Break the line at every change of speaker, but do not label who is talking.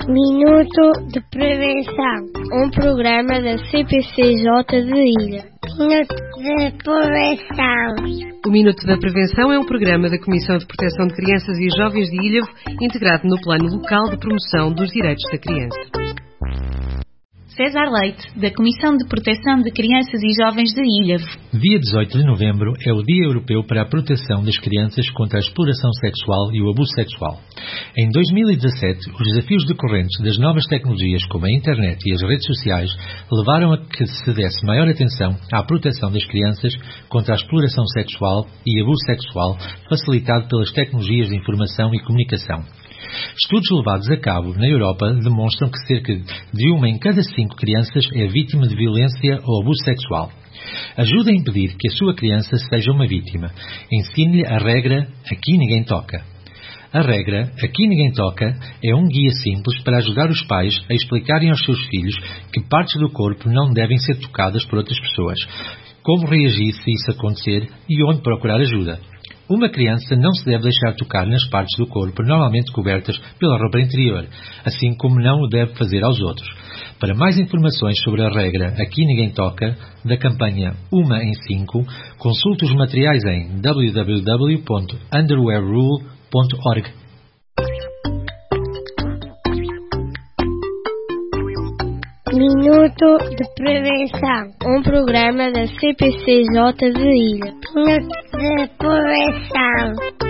Minuto de Prevenção, um programa da CPCJ de Ilha. Minuto de Prevenção.
O Minuto da Prevenção é um programa da Comissão de Proteção de Crianças e Jovens de Ilhavo, integrado no Plano Local de Promoção dos Direitos da Criança.
César Leite, da Comissão de Proteção de Crianças e Jovens de Ilhavo.
Dia 18 de novembro é o Dia Europeu para a Proteção das Crianças contra a Exploração Sexual e o Abuso Sexual. Em 2017, os desafios decorrentes das novas tecnologias como a internet e as redes sociais levaram a que se desse maior atenção à proteção das crianças contra a exploração sexual e abuso sexual, facilitado pelas tecnologias de informação e comunicação. Estudos levados a cabo na Europa demonstram que cerca de 1 em cada 5 crianças é vítima de violência ou abuso sexual. Ajude a impedir que a sua criança seja uma vítima. Ensine-lhe a regra Aqui Ninguém Toca. A regra Aqui Ninguém Toca é um guia simples para ajudar os pais a explicarem aos seus filhos que partes do corpo não devem ser tocadas por outras pessoas, como reagir se isso acontecer e onde procurar ajuda. Uma criança não se deve deixar tocar nas partes do corpo normalmente cobertas pela roupa interior, assim como não o deve fazer aos outros. Para mais informações sobre a regra Aqui Ninguém Toca, da campanha 1 em 5, consulte os materiais em www.underwearrule.org.
Minuto de Prevenção, um programa da CPCJ de Ilha. Minuto de Prevenção.